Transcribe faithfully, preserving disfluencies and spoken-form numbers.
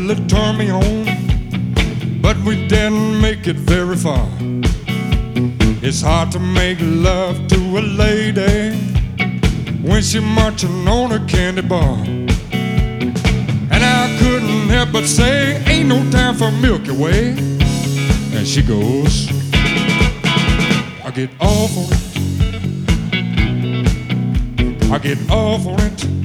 really turned me on, but we didn't make it very far. It's hard to make love to a lady when she's marching on a candy bar. And I couldn't help but say, ain't no time for Milky Way. And she goes, I get all for it, I get all for it.